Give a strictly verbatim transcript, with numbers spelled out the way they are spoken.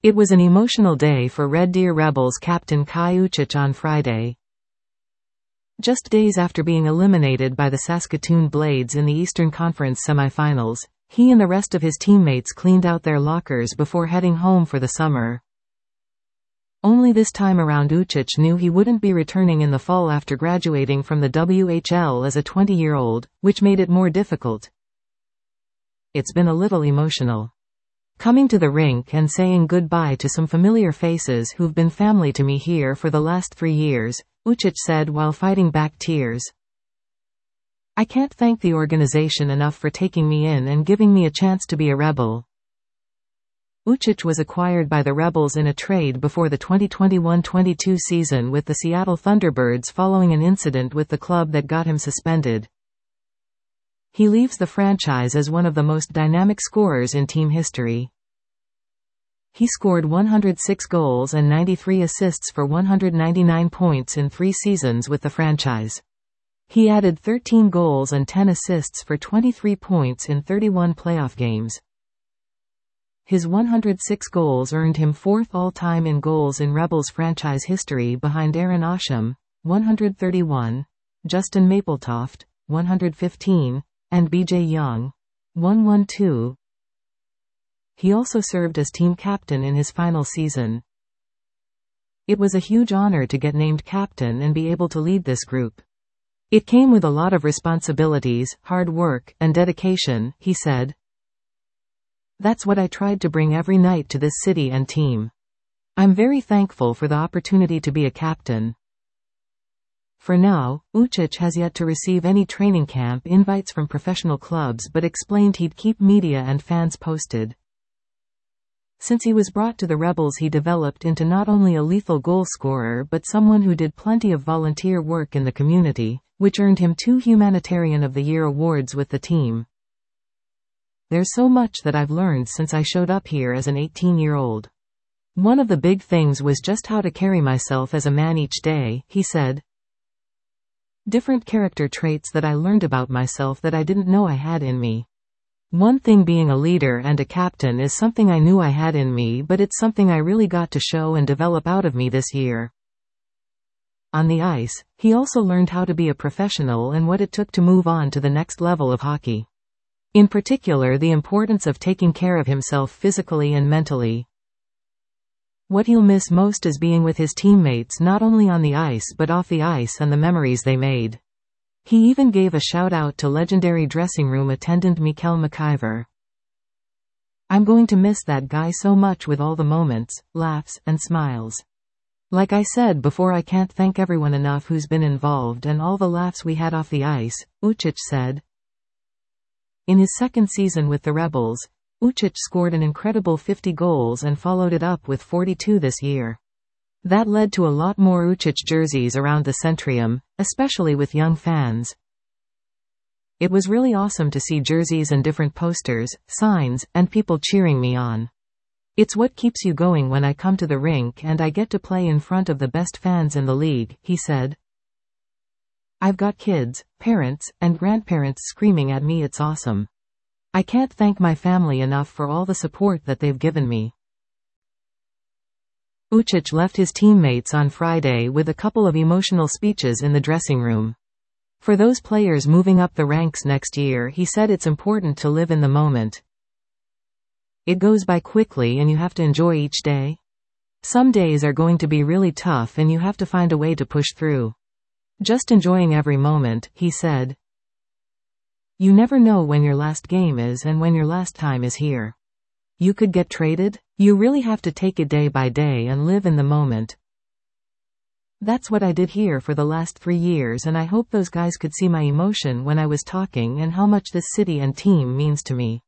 It was an emotional day for Red Deer Rebels captain Kai Ucic on Friday. Just days after being eliminated by the Saskatoon Blades in the Eastern Conference semifinals, he and the rest of his teammates cleaned out their lockers before heading home for the summer. Only this time around Ucic knew he wouldn't be returning in the fall after graduating from the W H L as a twenty-year-old, which made it more difficult. It's been a little emotional. Coming to the rink and saying goodbye to some familiar faces who've been family to me here for the last three years, Ucic said while fighting back tears. I can't thank the organization enough for taking me in and giving me a chance to be a Rebel. Ucic was acquired by the Rebels in a trade before the twenty twenty-one twenty-two season with the Seattle Thunderbirds following an incident with the club that got him suspended. He leaves the franchise as one of the most dynamic scorers in team history. He scored one hundred six goals and ninety-three assists for one hundred ninety-nine points in three seasons with the franchise. He added thirteen goals and ten assists for twenty-three points in thirty-one playoff games. His one hundred six goals earned him fourth all-time in goals in Rebels franchise history behind Aaron Osham, one hundred thirty-one, Justin Mappletoft, one hundred fifteen, and B J Young, one hundred twelve. He also served as team captain in his final season. It was a huge honor to get named captain and be able to lead this group. It came with a lot of responsibilities, hard work, and dedication, he said. That's what I tried to bring every night to this city and team. I'm very thankful for the opportunity to be a captain. For now, Ucic has yet to receive any training camp invites from professional clubs but explained he'd keep media and fans posted. Since he was brought to the Rebels, he developed into not only a lethal goal scorer but someone who did plenty of volunteer work in the community, which earned him two Humanitarian of the Year awards with the team. There's so much that I've learned since I showed up here as an eighteen-year-old. One of the big things was just how to carry myself as a man each day, he said. Different character traits that I learned about myself that I didn't know I had in me. One thing being a leader and a captain is something I knew I had in me, but it's something I really got to show and develop out of me this year. On the ice, he also learned how to be a professional and what it took to move on to the next level of hockey. In particular, the importance of taking care of himself physically and mentally. What he'll miss most is being with his teammates not only on the ice but off the ice and the memories they made. He even gave a shout-out to legendary dressing room attendant Mikael McIver. I'm going to miss that guy so much with all the moments, laughs, and smiles. Like I said before, I can't thank everyone enough who's been involved and all the laughs we had off the ice, Ucic said. In his second season with the Rebels, Ucic scored an incredible fifty goals and followed it up with forty-two this year. That led to a lot more Ucic jerseys around the Centrium, especially with young fans. It was really awesome to see jerseys and different posters, signs, and people cheering me on. It's what keeps you going when I come to the rink and I get to play in front of the best fans in the league, he said. I've got kids, parents, and grandparents screaming at me. It's awesome. I can't thank my family enough for all the support that they've given me. Ucic left his teammates on Friday with a couple of emotional speeches in the dressing room. For those players moving up the ranks next year, he said it's important to live in the moment. It goes by quickly and you have to enjoy each day. Some days are going to be really tough and you have to find a way to push through. Just enjoying every moment, he said. You never know when your last game is and when your last time is here. You could get traded. You really have to take it day by day and live in the moment. That's what I did here for the last three years and I hope those guys could see my emotion when I was talking and how much this city and team means to me.